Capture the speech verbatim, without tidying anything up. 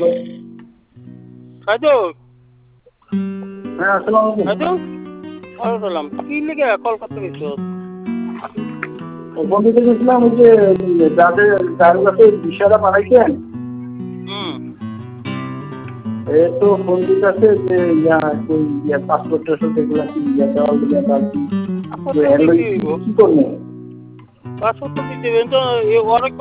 খাইছো? হ্যাঁ আসসালামু আলাইকুম। খাইছো? ওয়ালাইকুম কি লিগে কল করতে গেছো? ফোন দিতে গেছিলাম ওই যে যাদের যার কাছে বিষয়টা পাঠাইছেন হুম এ তো ফোন দিতেছে যে ইয়া ওই ইয়া পাসপোর্ট টাসপোর্ট এগুলা কি ইয়া দেওয়া ইয়া দেওয়া কি পাসপোর্ট তো দিতে হইব। কি করবো? পাসপোর্ট তো দিতে হইব তো অনেক